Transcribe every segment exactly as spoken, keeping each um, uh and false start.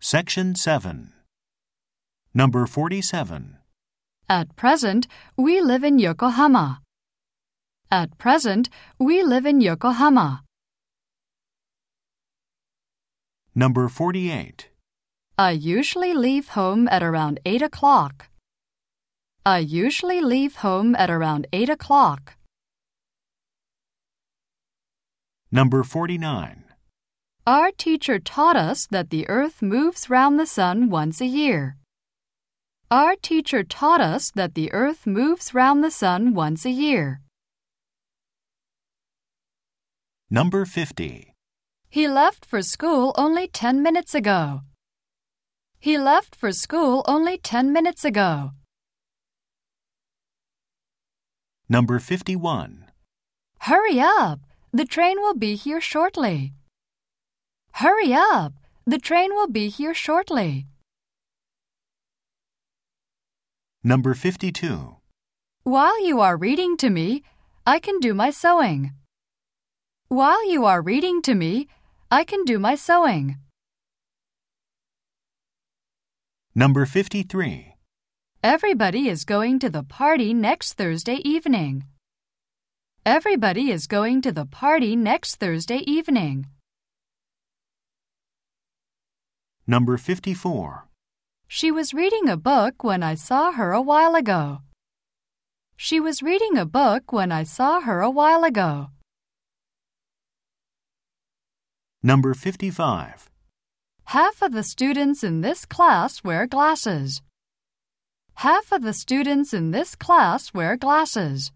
Section seven. Number forty-seven. At present, we live in Yokohama. At present, we live in Yokohama. Number forty-eight. I usually leave home at around eight o'clock. I usually leave home at around eight o'clock. Number forty-nine. Our teacher taught us that the earth moves round the sun once a year. Our teacher taught us that the earth moves round the sun once a year. Number fifty. He left for school only ten minutes ago. He left for school only ten minutes ago. Number fifty-one. Hurry up! The train will be here shortly. Hurry up! The train will be here shortly. Number fifty-two. While you are reading to me, I can do my sewing. While you are reading to me, I can do my sewing. Number fifty-three. Everybody is going to the party next Thursday evening. Everybody is going to the party next Thursday evening. Number fifty-four. She was reading a book when I saw her a while ago. She was reading a book when I saw her a while ago. Number fifty-five. Half of the students in this class wear glasses. Half of the students in this class wear glasses.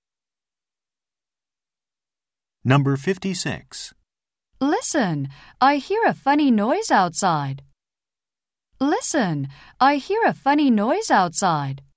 Number fifty-six. Listen, I hear a funny noise outside. Listen, I hear a funny noise outside.